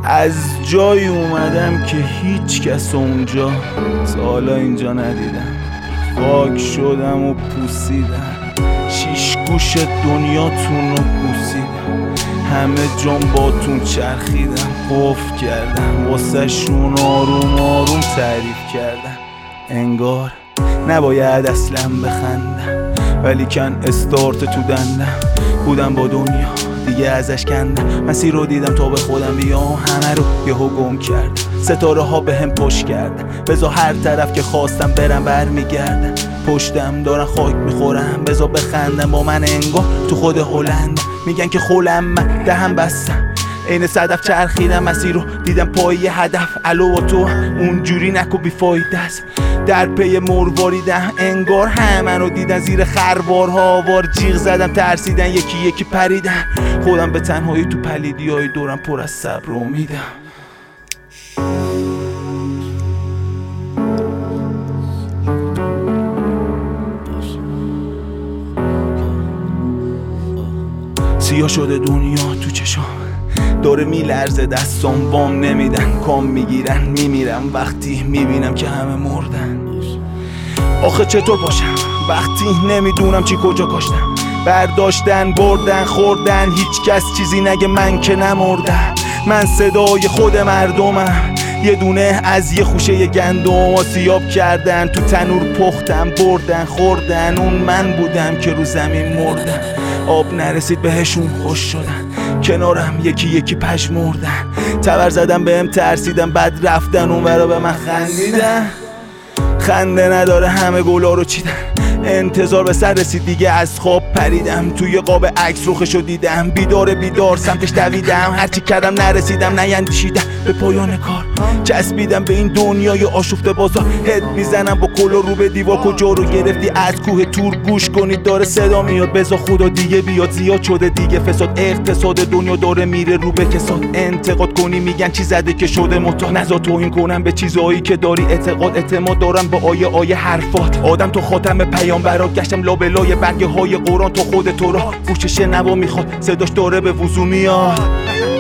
از جایی اومدم که هیچ کس اونجا سالا اینجا ندیدم. خاک شدم و پوسیدم، شیش گوش دنیاتون رو بوسیدم، همه جان باتون چرخیدم، قفل کردم واسه شون آروم آروم تعریف کردم. انگار نباید اصلا بخندم، ولی کن استارت تو دندم بودم با دنیا دیگه ازش کندم. مسیر رو دیدم تا به خودم بیام، همه رو یهو گم کردم، ستاره ها به هم پشت کردم، بذار هر طرف که خواستم برم برمیگردم. پشتم دارن خاک میخورم، بذار بخندم با من انگار تو خود هلند. میگن که خولم من دهم بستم، این صدف چرخیدم، مسیر رو دیدم پای هدف. الو و تو اونجوری نکو بیفایده است، در پی مرواریدم انگار همه رو دیدن زیر خروارها آوار جیغ زدم، ترسیدن یکی یکی پریدن. خودم به تنهایی تو پلیدی های دورم پر از صبر و امیدم. سیاه شده دنیا تو چشام، داره میلرزه دستام، وام نمیدن، کام میگیرن، میمیرم وقتی میبینم که همه مردن. آخه چطور باشم وقتی نمیدونم چی کجا کاشتم، برداشتن بردن خوردن، هیچ کس چیزی نگه من که نمردم. من صدای خود مردمم، یه دونه از یه خوشه گندم آسیاب کردن، تو تنور پختم بردن خوردن، اون من بودم که رو زمین مردم. آب نرسید بهشون خوش شدن، کنارم یکی یکی پژمردن، تبر زدم بهم ترسیدم، بعد رفتن اونورا به من خندیدن. خنده نداره همه گلا رو چیدن، انتظار به سر رسید دیگه از خواب پریدم، توی قاب عکس روخشو دیدم، بیدار سمتش دویدم، هرچی کردم نرسیدم نیندیشیدم به پایان کار، چسبیدم به این دنیای آشفته بازار. هد میزنم با کلا رو به دیوار، کجا رو گرفتی از کوه تور گوش کنید داره صدا میاد، بذار خدا دیگه بیاد، زیاد شده دیگه فساد، اقتصاد دنیا داره میره رو به کساد. انتقاد کنی میگن چی زده که شده محتاج، نذار توهین کنم به چیزایی که داری اعتقاد، اعتماد دارم به آیه حرفات. آدم تو خاتم پیامبرا، گشتم لابلای برگه های قرآن، تو خود تو را گوش شنوا میخواد، صداش داره به وضو میاد.